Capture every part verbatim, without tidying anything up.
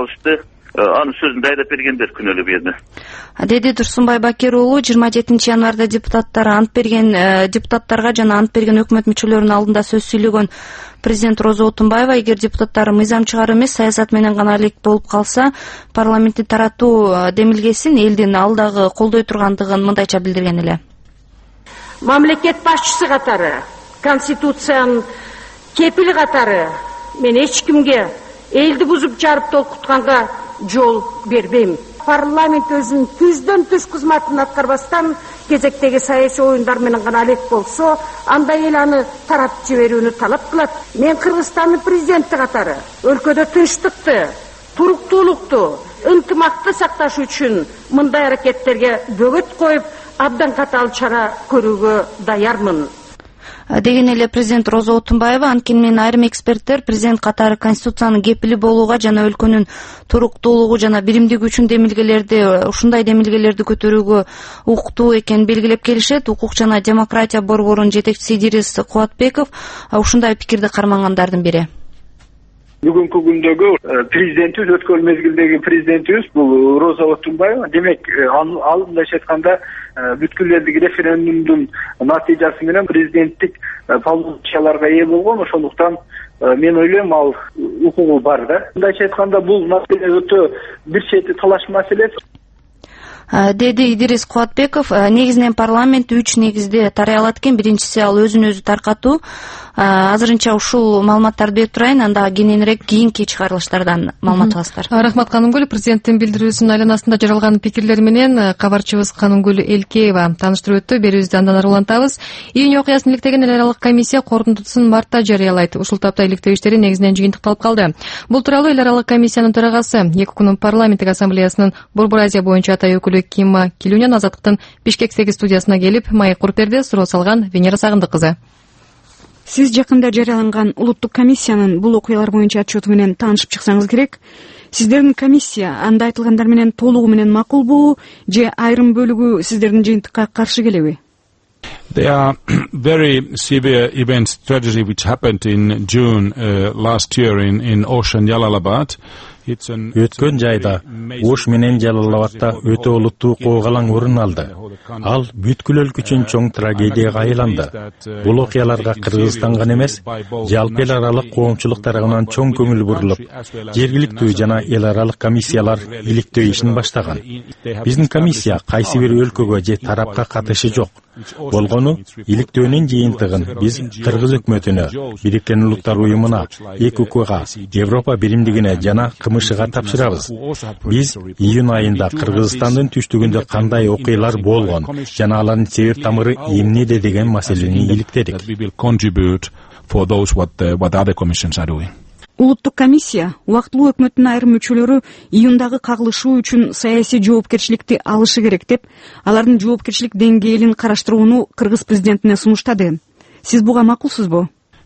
калышты. Анын сөзүндө айдап бергендер күнөөлүү берди. Деди Турсунбай Бакир уулу жыйырма жетинчи январда депутаттар ант берген депутаттарга жана ант берген өкмөт мүчөлөрүнүн алдында сөз сүйлөгөн президент Роза Отунбаева эгер депутаттар мыйзам чыгаруу эмес саясат менен гана элек болуп калса, парламентти таратуу демилгесин элдин алдагы колдой тургандыгын мындайча билдирген эле. Мамлекет башчысы катары, конституциянын кепили катары мен эч кимге элди бузуп жарып толкутканга жол бербейм. Парламент өзүнүн түздөн түз кызматын аткарбастан кезектеги саясий оюндар менен гана алек болсо, анда эл аны таратып жиберүүнү талап кылат. Мен Кыргызстандын президенти катары өлкөдө тынчтыкты, туруктуулукту, ынтымакты сакташ үчүн мындай аракеттерге бөгөт коюп, абдан катаал чара көрүүгө даярмын. Деген эле президент Роза Отунбаева, анткени айрым эксперттер президент катары конституциянын кепили болууга жана өлкөнүн туруктуулугу жана биримдиги үчүн демилгелерди, ушундай демилгелерди көтөрүүгө укуктуу экенин белгилеп келишет. Укук жана демократия борборунун жетекчиси Идирис Кубатбеков ушундай пикирди кармангандардын бири. Бүгүнкү күндөгү президентибиз, өткөн мезгилдеги президентибиз бул Роза Отунбаева. Демек, ал мындайча айтканда бүткүл элдик референдумдун натыйжасы менен президенттик полномочияларга ээ болгон. Ошондуктан мен ойлойм, ал укугу бар да. Мындайча айтканда бул маселе өтө бир чети талаш маселе. Деди Идирис Кубатбеков. Негизинен парламент үч негизде тарыялат экен. Биринчиси ал өзүн өзү таркатуу. Азырынча ушул маалыматтарды берип турайын, анда кененирээк кийинки чыгарылыштардан маалымат аласыздар. Рахмат Канымгүл. Президенттин билдирүүсүнүн айланасында жаралган пикирлери менен кабарчыбыз Канымгүл Элкеева тааныштырып өттү. Берүүбүздү андан ары улантабыз. Июнь окуясын иликтеген эл аралык комиссия корутундусун мартта жарыялайт. Ушул тапта иликтөө иштери негизинен жыйынтыкталып калды. Бул тууралуу эл аралык комиссиянын төрагасы, эки укмунун парламенттик ассамблеясынын Борбор Азия боюнча атай өкүлү Кимма Килюнян Азаттыктын Бишкек сегиз студиясына келип, маек куруп берди. Суроо салган Венера Сагындык кызы. Сиз жакында жарыяланган улуттук комиссиянын бул окуялар боюнча отчету менен таанышып чыксаңыз керек. Сиздердин комиссия анда айтылгандар менен толугу менен макулбу, же айрым бөлүгү сиздердин жыйынтыкка каршы келеби? There are very severe events, tragedy which happened in June uh, last year in, in Ocean, Jalalabad. Өткөн жайда Ош менен Жалалабадта өтө олуттуу коогалаң орун алды. Ал бүткүл өлкө үчүн чоң трагедияга айланды. Бул окуяларга Кыргызстан гана эмес, жалпы эл аралык коомчулук тарабынан чоң көңүл бурулуп, жергиликтүү жана эл аралык комиссиялар иликтөө ишин баштаган. Биздин комиссия кайсы бир өлкөгө же тарапка катышы жок. Болгону иликтөөнүн жыйынтыгын биз Кыргыз өкмөтүнө, Бириккен Улуттар уюмуна, ЭКУКга, Европа биримдигине жана КМШга тапшырабыз. Биз июнь айында Кыргызстандын түштүгүндө кандай окуялар болгон жана алардын себеп тамыры эмнеде деген маселени иликтедик. Улуттук комиссия убактылуу өкмөттүн айрым мүчөлөрү июндагы кагылышуу үчүн саясий жоопкерчиликти алышы керек деп, алардын жоопкерчилик деңгээлин караштырууну Кыргыз президентине сунуштады. Сиз буга макулсузбу?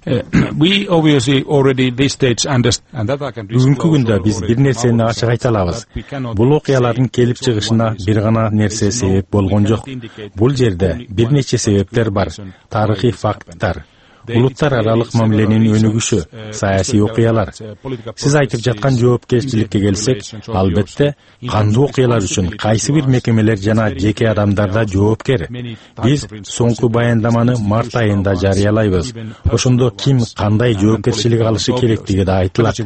Бүгүнкү күндө биз бир нерсени ачык айта алабыз. Бул окуялардын келип чыгышына бир гана нерсе себеп болгон жок. Бул жерде бир нече себептер бар. Тарыхый факттар, улуттар аралык мамиленин өнүгүшү, саясий окуялар. Сиз айтып жаткан жоопкерчиликке келсек, албетте кандуу окуялар үчүн кайсы бир мекемелер жана жеке адамдар да жоопкер. Биз соңку баяндаманы март айында жарыялайбыз. Ошондо ким кандай жоопкерчилик алышы керектиги да айтылат.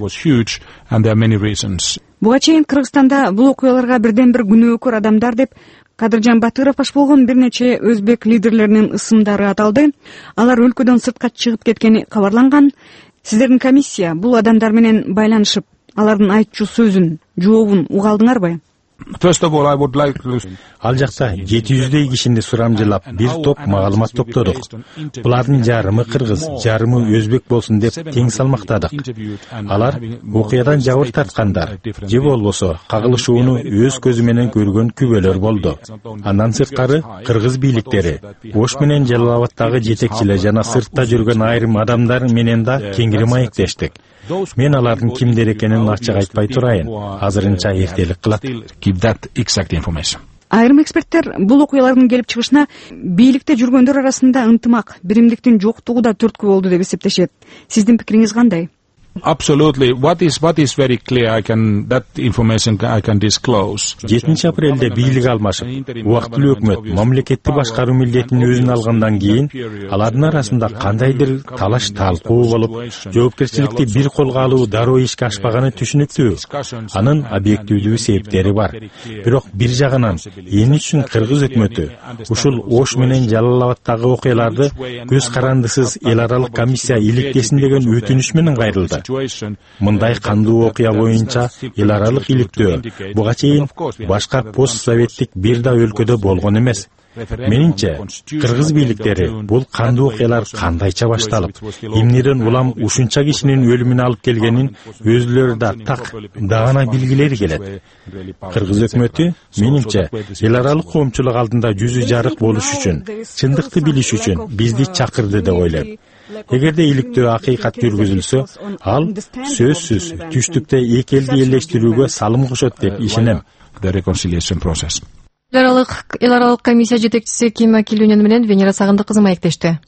Буга чейин Кыргызстанда бул окуяларга бирден бир күнөөкөр адамдар деп Кадыржан Батыров баш болгон бир нече өзбек лидерлеринин ысымдары аталды. Алар өлкөдөн сыртка чыгып кеткени кабарланган. Сиздердин комиссия бул адамдар менен байланышып, алардын айтчу сөзүн, жообун уга алдыңарбы? Ал жакта жети жүздөй кишини сурамжылап, бир топ маалымат топтодук. Булардын жарымы кыргыз, жарымы өзбек болсун деп тең салмактадык. Алар окуядан жабыр тарткандар, же болбосо кагылышууну өз көзү менен көргөн күбөлөр болду. Андан сырткары кыргыз бийликтери, Ош менен Жалалабадтагы жетекчилер жана сыртта жүргөн айрым адамдар менен да кеңири маектештик. Мен алардын кимдер экенин ачык айтпай турайын. Азырынча эртелик кылат. Айрым эксперттер бул окуялардын келип чыгышына бийликте жүргөндөр арасында ынтымак, биримдиктин жоктугу да түрткү болду деп эсептешет. Сиздин пикириңиз кандай? Absolutely. What is what is very clear, I can that information I can disclose. жетинчи апрелде бийлик алмашып, убактылуу өкмөт мамлекетти башкаруу милдетин өзүнө алгандан кийин алардын арасында кандайдыр талаш талкуу болуп, жоопкерчиликти бир колго алуу дароо ишке ашпаганы түшүнүктүү. Анын объективдүү себептери бар. Бирок бир жагынан эмне үчүн кыргыз өкмөтү ушул Ош менен Жалал-Абадтагы окуяларды көз карандысыз эл аралык комиссия иликтесин деген өтүнүш менен кайрылды. Мындай кандуу окуя боюнча эл аралык иликтөө буга чейин башка постсоветтик бир да өлкөдө болгон эмес. Менимче, кыргыз бийликтери бул кандуу окуялар кандайча башталып, эмнеден улам ушунча кишинин өлүмүнө алып келгенин өзүлөрү да так даана билгилери келет. Кыргыз өкмөтү, менимче, эл аралык коомчулук алдында жүзү жарык болуш үчүн, чындыкты билиш үчүн бизди чакырды деп ойлойм. Эгерде иликтөө акыйкат жүргүзүлсө, ал сөзсүз түштүктө эки элди элдештирүүгө салым кошот деп ишенем. The reconciliation process. Эл аралык комиссия жетекчиси Ким Килюнен менен Венера Сагындык кызы маектешти.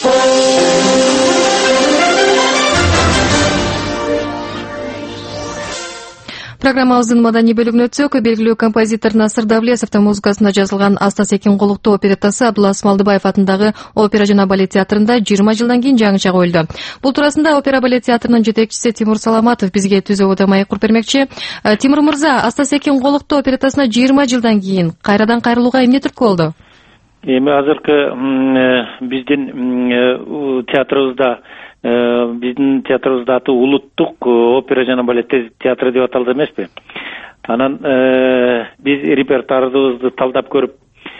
Программабыздын маданий бөлүгүнө өтсөк, белгилүү композитор Насыр Давлесовдун музыкасына жазылган Аста Секин колуктуу опереттасы Абдулас Малдыбаев атындагы опера жана балет театрында жыйырма жылдан кийин жаңыча коюлду. Бул туурасында опера балет театрынын жетекчиси Тимур Саламатов бизге түзүүдө маек куруп бермекчи. Тимур мырза, Аста Секин колуктуу опереттасына жыйырма жылдан кийин кайрадан кайрылууга эмне түрткү болду? Эми азыркы биздин театрыбызда биздин театрыбыздын аты улуттук опера жана балет театры деп аталды эмеспи? Анан биз репертуарыбызды талдап көрүп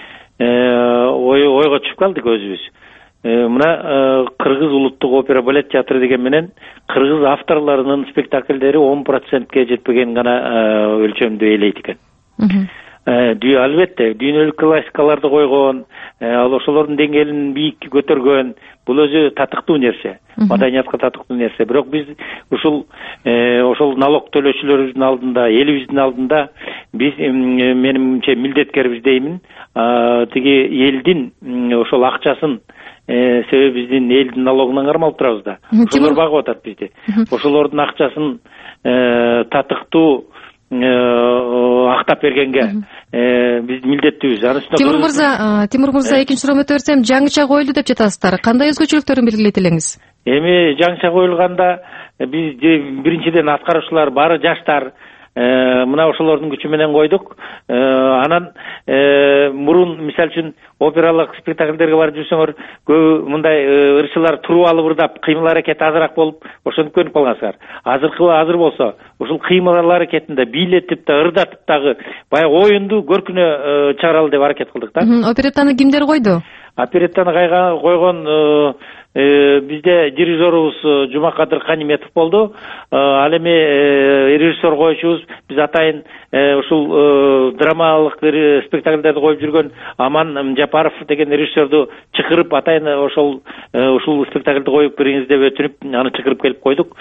ойго түшүп калдык өзүбүз. Мына Кыргыз улуттук опера балет театры деген менен кыргыз авторлорунун спектакльдери он процентке жетпеген гана өлчөмдү ээлейт экен. Дүй албетте дүйнөлүк классикаларды койгон, ал ошолордун деңгээлин бийик көтөргөн, бул өзү татыктуу нерсе, маданиятка татыктуу нерсе. Бирок биз ушул ошол налог төлөөчүлөрүбүздүн алдында, элибиздин алдында биз менимче милдеткербиз деймин. Тиги элдин ошол акчасын себеби биздин элдин налогунан кармалып турабыз да. Ошолор багып атат бизди. Ошолордун акчасын татыктуу актап бергенге биз милдеттүүбүз. Тимур мырза, Тимур мырза, экинчи суроомо өтө берсем, жаңыча коюлду деп жатасыздар. Кандай өзгөчөлүктөрүн белгилейт элеңиз? Эми жаңыча коюлганда биз биринчиден аткаруучулар баары жаштар, мына ошолордун күчү менен койдук. Анан мурун мисалы үчүн опералык спектакльдерге барып жүрсөңөр, көбү мындай ырчылар туруп алып ырдап, кыймыл аракети азыраак болуп, ошентип көрүнүп калгансыздар. Азыркы азыр болсо, ушул кыймыл аракетинде бийлетип да, ырдатып дагы баягы оюнду көркүнө чыгаралы деп аракет кылдык да. Опереттаны кимдер койду? Опереттаны койгон бизде дирижерубуз Жумакадыр Каниметов болду. Ал эми режиссер коючубуз биз атайын ушул драмалык спектакльдерди коюп жүргөн Аман Жапаров деген режиссерду чакырып, атайын ошол ушул спектакльди коюп бериңиз деп өтүнүп, аны чакырып келип койдук.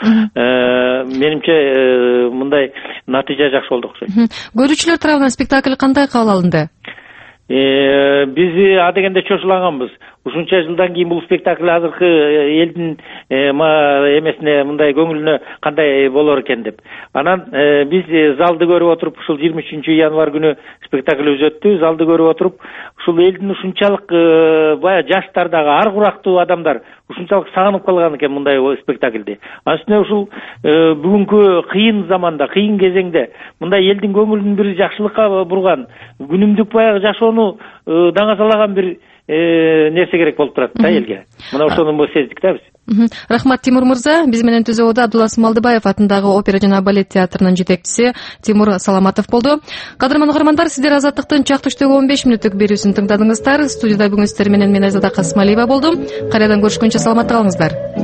Менимче мындай натыйжа жакшы болду окшойт. Көрүүчүлөр тарабынан спектакль кандай кабыл алынды? Биз адегенде чочулганбыз. Ушунча жылдан кийин бул спектакль азыркы элдин эмесине, мындай көңүлүнө кандай болор экен деп. Анан биз залды көрүп отуруп, ушул жыйырма үчүнчү январь күнү спектакльбиз өттү. Залды көрүп отуруп, ушул элдин ушунчалык бая жаштардагы ар курактуу адамдар ушунчалык сагынып калган экен мындай спектакльди. Анын үстүнө ушул бүгүнкү кыйын заманда, кыйын кезеңде мындай элдин көңүлүн бир жакшылыкка бурган, күнүмдүк баягы жашоону даңазалаган бир нерсе керек болуп турат да элге. Мына ошону сездик да биз. Рахмат, Тимур мырза. Биз менен түзөөдө Абдулас Малдыбаев атындагы опера жана балет театрынын жетекчиси Тимур Саламатов болду. Кадырман угармандар, сиздер Азаттыктын чактыштагы он беш мүнөттүк берүүсүн тыңдадыңыздар. Студияда бүгүн сиздер менен мен Айзада Касымалиева болдум. Кайрадан көрүшкөнчө саламатта калыңыздар.